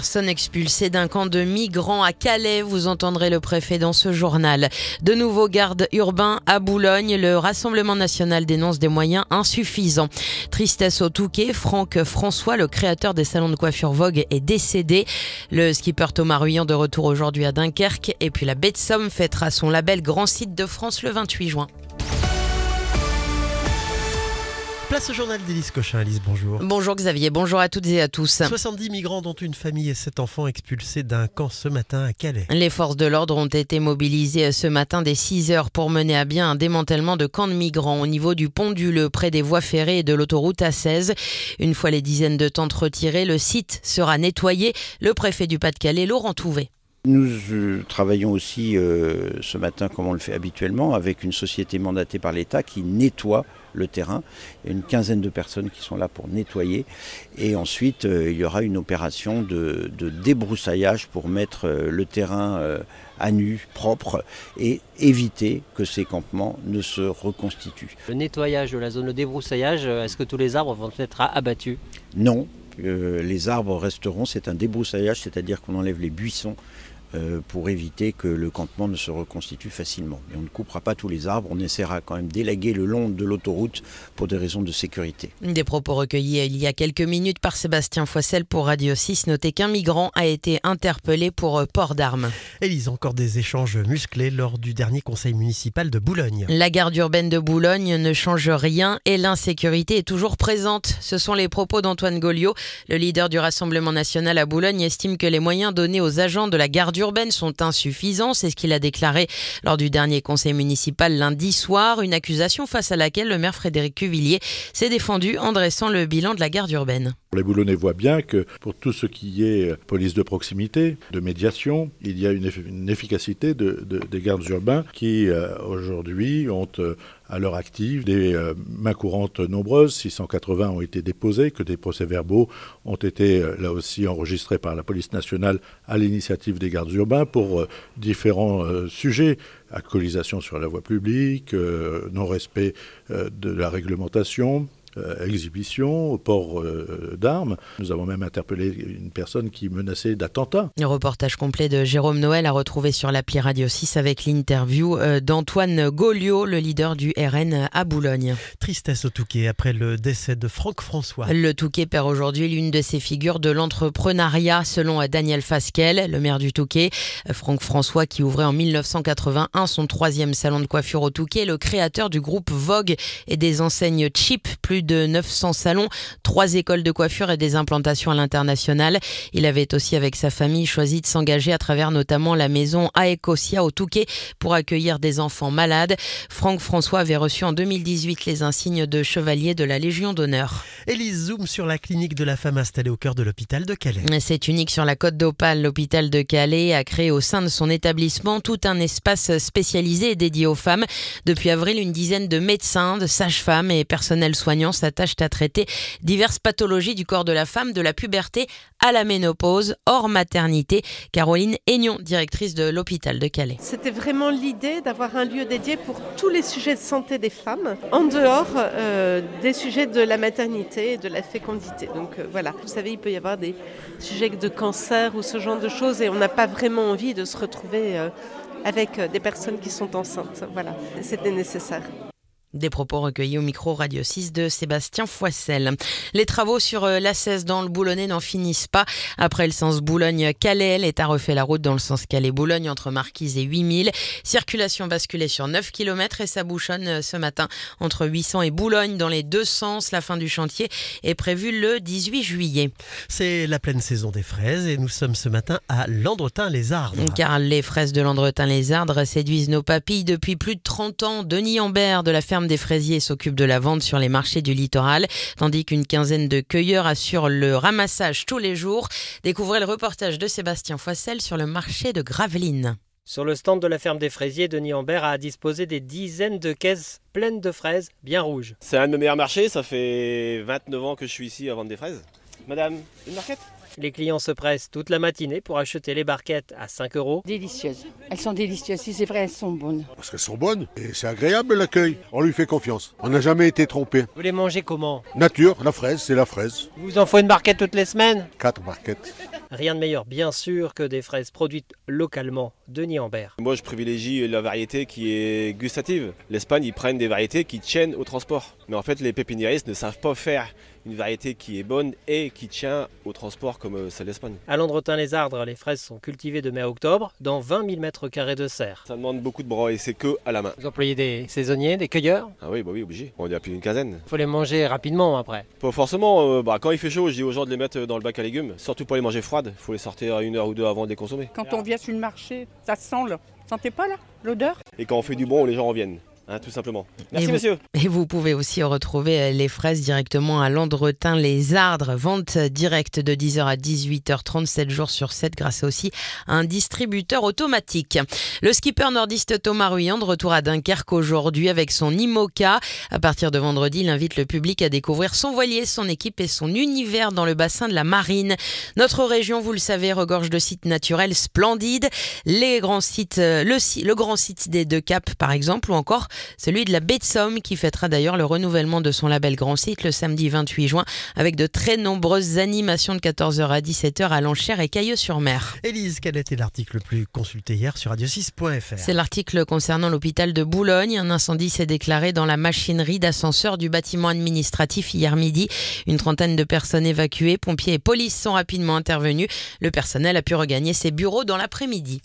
Personne expulsée d'un camp de migrants à Calais, vous entendrez le préfet dans ce journal. De nouveaux gardes urbains à Boulogne, le Rassemblement national dénonce des moyens insuffisants. Tristesse au Touquet, Franck François, le créateur des salons de coiffure Vogue, est décédé. Le skipper Thomas Ruyant de retour aujourd'hui à Dunkerque. Et puis la baie de Somme fêtera son label Grand Site de France le 28 juin. Place au journal d'Élise Cochin. Élise, bonjour. Bonjour Xavier, bonjour à toutes et à tous. 70 migrants dont une famille et 7 enfants expulsés d'un camp ce matin à Calais. Les forces de l'ordre ont été mobilisées ce matin dès 6h pour mener à bien un démantèlement de camps de migrants au niveau du pont du Leu, près des voies ferrées et de l'autoroute A16. Une fois les dizaines de tentes retirées, le site sera nettoyé. Le préfet du Pas-de-Calais, Laurent Touvet. Nous travaillons aussi ce matin, comme on le fait habituellement, avec une société mandatée par l'État qui nettoie le terrain. Il y a une quinzaine de personnes qui sont là pour nettoyer. Et ensuite, il y aura une opération de débroussaillage pour mettre le terrain à nu, propre, et éviter que ces campements ne se reconstituent. Le nettoyage de la zone, le débroussaillage, est-ce que tous les arbres vont être abattus ? Non. Les arbres resteront, c'est un débroussaillage, c'est-à-dire qu'on enlève les buissons pour éviter que le campement ne se reconstitue facilement. Et on ne coupera pas tous les arbres, on essaiera quand même d'élaguer le long de l'autoroute pour des raisons de sécurité. Des propos recueillis il y a quelques minutes par Sébastien Foissel pour Radio 6. Notez qu'un migrant a été interpellé pour port d'armes. Élise, encore des échanges musclés lors du dernier conseil municipal de Boulogne. La gare urbaine de Boulogne ne change rien et l'insécurité est toujours présente. Ce sont les propos d'Antoine Goliot. Le leader du Rassemblement national à Boulogne estime que les moyens donnés aux agents de la gare urbaine sont insuffisants. C'est ce qu'il a déclaré lors du dernier conseil municipal lundi soir. Une accusation face à laquelle le maire Frédéric Cuvillier s'est défendu en dressant le bilan de la gare urbaine. Les Boulonnais voient bien que pour tout ce qui est police de proximité, de médiation, il y a une efficacité des gardes urbains qui aujourd'hui ont à leur actif des mains courantes nombreuses. 680 ont été déposés, que des procès-verbaux ont été là aussi enregistrés par la police nationale à l'initiative des gardes urbains pour différents sujets. Alcoolisation sur la voie publique, non-respect de la réglementation, exhibition, port d'armes. Nous avons même interpellé une personne qui menaçait d'attentat. Le reportage complet de Jérôme Noël à retrouver sur l'appli Radio 6 avec l'interview d'Antoine Goliot, le leader du RN à Boulogne. Tristesse au Touquet après le décès de Franck François. Le Touquet perd aujourd'hui l'une de ses figures de l'entrepreneuriat selon Daniel Fasquelle, le maire du Touquet. Franck François qui ouvrait en 1981 son 3e salon de coiffure au Touquet, le créateur du groupe Vogue et des enseignes Cheap, plus de 900 salons, 3 écoles de coiffure et des implantations à l'international. Il avait aussi avec sa famille choisi de s'engager à travers notamment la maison Aecosia au Touquet pour accueillir des enfants malades. Franck François avait reçu en 2018 les insignes de chevalier de la Légion d'honneur. Élise zoom sur la clinique de la femme installée au cœur de l'hôpital de Calais. C'est unique sur la Côte d'Opale. L'hôpital de Calais a créé au sein de son établissement tout un espace spécialisé et dédié aux femmes. Depuis avril, une dizaine de médecins, de sages-femmes et personnels soignants s'attachent à traiter diverses pathologies du corps de la femme, de la puberté à la ménopause, hors maternité. Caroline Aignon, directrice de l'hôpital de Calais. C'était vraiment l'idée d'avoir un lieu dédié pour tous les sujets de santé des femmes, en dehors des sujets de la maternité et de la fécondité. Donc voilà, vous savez, il peut y avoir des sujets de cancer ou ce genre de choses et on n'a pas vraiment envie de se retrouver avec des personnes qui sont enceintes. Voilà, c'était nécessaire. Des propos recueillis au micro Radio 6 de Sébastien Foissel. Les travaux sur l'A16 dans le Boulonnais n'en finissent pas. Après le sens Boulogne-Calais, l'État refait la route dans le sens Calais-Boulogne entre Marquise et 8000. Circulation basculée sur 9 km et ça bouchonne ce matin entre 800 et Boulogne dans les deux sens. La fin du chantier est prévue le 18 juillet. C'est la pleine saison des fraises et nous sommes ce matin à Landretin-les-Ardres. Car les fraises de Landretin-les-Ardres séduisent nos papilles depuis plus de 30 ans. Denis Ambert de la ferme des fraisiers s'occupe de la vente sur les marchés du littoral, tandis qu'une quinzaine de cueilleurs assurent le ramassage tous les jours. Découvrez le reportage de Sébastien Foissel sur le marché de Gravelines. Sur le stand de la ferme des fraisiers, Denis Ambert a disposé des dizaines de caisses pleines de fraises bien rouges. C'est un de mes meilleurs marchés, ça fait 29 ans que je suis ici à vendre des fraises. Madame, une marquette ? Les clients se pressent toute la matinée pour acheter les barquettes à 5 €. Délicieuses. Elles sont délicieuses, si c'est vrai, elles sont bonnes. Parce qu'elles sont bonnes et c'est agréable l'accueil. On lui fait confiance. On n'a jamais été trompé. Vous les mangez comment? Nature, la fraise, c'est la fraise. Il vous en faut une barquette toutes les semaines? 4 barquettes. Rien de meilleur, bien sûr, que des fraises produites localement. Denis Ambert. Moi, je privilégie la variété qui est gustative. L'Espagne, ils prennent des variétés qui tiennent au transport. Mais en fait, les pépiniéristes ne savent pas faire une variété qui est bonne et qui tient au transport comme celle d'Espagne. À Landretin-les-Ardres, les fraises sont cultivées de mai à octobre dans 20 000 m² de serre. Ça demande beaucoup de bras et c'est que à la main. Vous employez des saisonniers, des cueilleurs? Ah oui, obligé. On est à plus d'une quinzaine. Il faut les manger rapidement après. Pas forcément. Quand il fait chaud, je dis aux gens de les mettre dans le bac à légumes. Surtout pour les manger froides. Il faut les sortir 1 heure ou 2 avant de les consommer. Quand on vient sur le marché, ça sent là. Sentez pas là l'odeur? Et quand on fait du bon, les gens reviennent. Tout simplement. Merci monsieur. Et vous pouvez aussi retrouver les fraises directement à Landretin-les-Ardres. Vente directe de 10h à 18h30, 7 jours sur 7, grâce aussi à un distributeur automatique. Le skipper nordiste Thomas Ruyant de retour à Dunkerque aujourd'hui avec son IMOCA. À partir de vendredi, il invite le public à découvrir son voilier, son équipe et son univers dans le bassin de la Marine. Notre région, vous le savez, regorge de sites naturels splendides. Les grands sites, le grand site des Deux Caps par exemple, ou encore celui de la baie de Somme qui fêtera d'ailleurs le renouvellement de son label Grand Site le samedi 28 juin avec de très nombreuses animations de 14h à 17h à Lanchères et Cailleux-sur-Mer. Élise, quel était l'article le plus consulté hier sur radio6.fr? C'est l'article concernant l'hôpital de Boulogne. Un incendie s'est déclaré dans la machinerie d'ascenseur du bâtiment administratif hier midi. Une trentaine de personnes évacuées, pompiers et police sont rapidement intervenus. Le personnel a pu regagner ses bureaux dans l'après-midi.